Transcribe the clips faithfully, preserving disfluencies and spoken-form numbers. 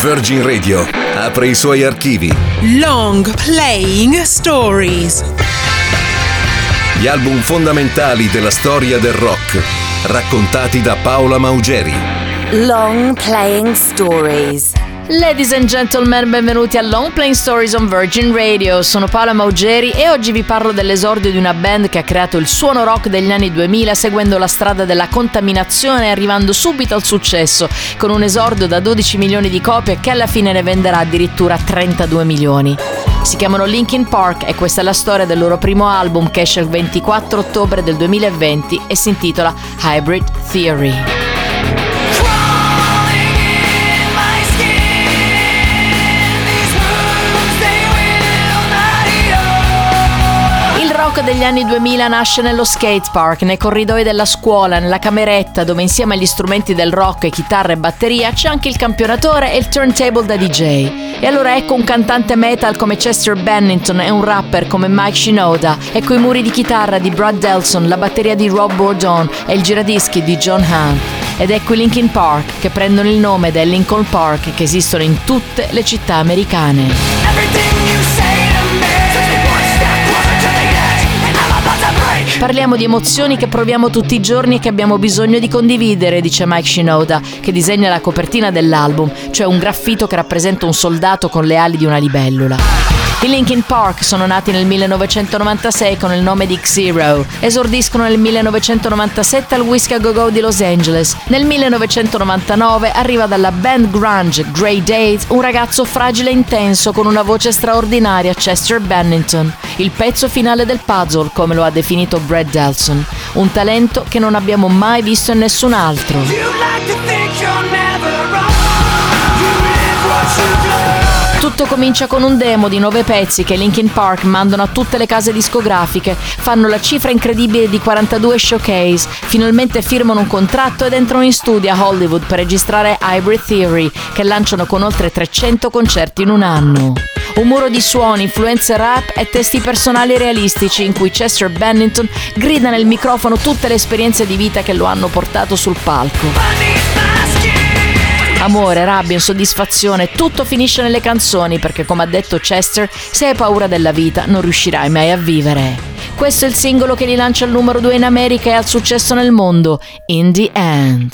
Virgin Radio apre i suoi archivi. Long Playing Stories. Gli album fondamentali della storia del rock, raccontati da Paola Maugeri. Long Playing Stories. Ladies and gentlemen, benvenuti a Long Playing Stories on Virgin Radio. Sono Paola Maugeri e oggi vi parlo dell'esordio di una band che ha creato il suono rock degli anni duemila seguendo la strada della contaminazione e arrivando subito al successo, con un esordio da dodici milioni di copie che alla fine ne venderà addirittura trentadue milioni. Si chiamano Linkin Park e questa è la storia del loro primo album che esce il ventiquattro ottobre del duemilaventi e si intitola Hybrid Theory. Il rock degli anni duemila nasce nello skate park, nei corridoi della scuola, nella cameretta dove insieme agli strumenti del rock, chitarra e batteria c'è anche il campionatore e il turntable da D J. E allora ecco un cantante metal come Chester Bennington e un rapper come Mike Shinoda, ecco i muri di chitarra di Brad Delson, la batteria di Rob Bourdon e il giradischi di John Hunt. Ed ecco i Linkin Park che prendono il nome del Lincoln Park che esistono in tutte le città americane. Parliamo di emozioni che proviamo tutti i giorni e che abbiamo bisogno di condividere, dice Mike Shinoda, che disegna la copertina dell'album, cioè un graffito che rappresenta un soldato con le ali di una libellula. I Linkin Park sono nati nel millenovecentonovantasei con il nome di X-Zero, esordiscono nel millenovecentonovantasette al Whiskey A Go Go di Los Angeles. Nel millenovecentonovantanove arriva dalla band grunge Grey Days un ragazzo fragile e intenso con una voce straordinaria, Chester Bennington, il pezzo finale del puzzle, come lo ha definito Brad Delson, un talento che non abbiamo mai visto in nessun altro. Tutto comincia con un demo di nove pezzi che Linkin Park mandano a tutte le case discografiche, fanno la cifra incredibile di quarantadue showcase, finalmente firmano un contratto ed entrano in studio a Hollywood per registrare Hybrid Theory, che lanciano con oltre trecento concerti in un anno. Un muro di suoni, influenze rap e testi personali realistici in cui Chester Bennington grida nel microfono tutte le esperienze di vita che lo hanno portato sul palco. Amore, rabbia, insoddisfazione, tutto finisce nelle canzoni perché, come ha detto Chester, se hai paura della vita non riuscirai mai a vivere. Questo è il singolo che li lancia al numero due in America e al successo nel mondo, In the End.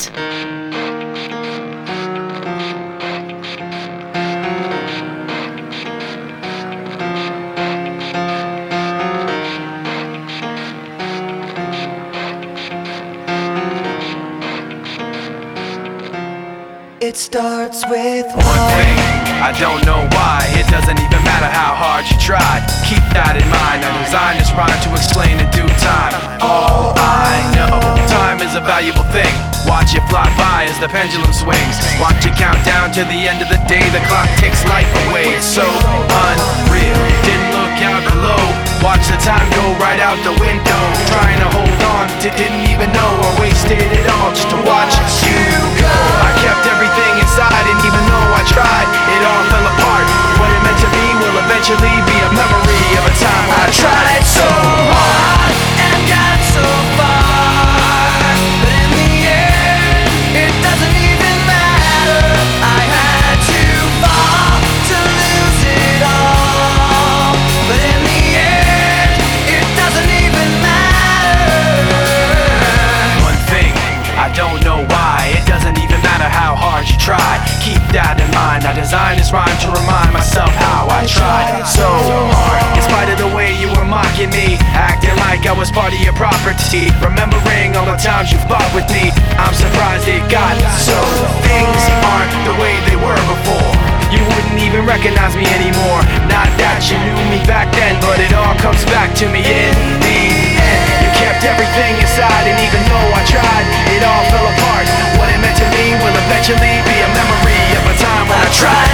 It starts with one thing, I don't know why. It doesn't even matter how hard you try. Keep that in mind, I designed this rhyme to explain in due time. All I know, time is a valuable thing. Watch it fly by as the pendulum swings. Watch it count down to the end of the day. The clock takes life away, it's so unreal. Didn't look out below, watch the time go right out the window. Trying to hold on, didn't even know or wasted it all just to watch you go. I kept everything inside and even though I tried, it all fell apart. What it meant to be will eventually be a memory of a time when I tried so hard and got so far, but in the end, it doesn't even matter. I had to fall to lose it all, but in the end, it doesn't even matter. One thing, I don't know why, it doesn't even matter how hard you try. Keep that in mind, I designed this rhyme to remind myself how I tried so hard. In spite of the way you were mocking me, acting like I was part of your property, remembering all the times you fought with me, I'm surprised it got so. Things aren't the way they were before. You wouldn't even recognize me anymore. Not that you knew me back then, but it all comes back to me in the end. You kept everything inside and even though I tried, it all fell apart. What it meant to me will eventually be a memory of a time when I tried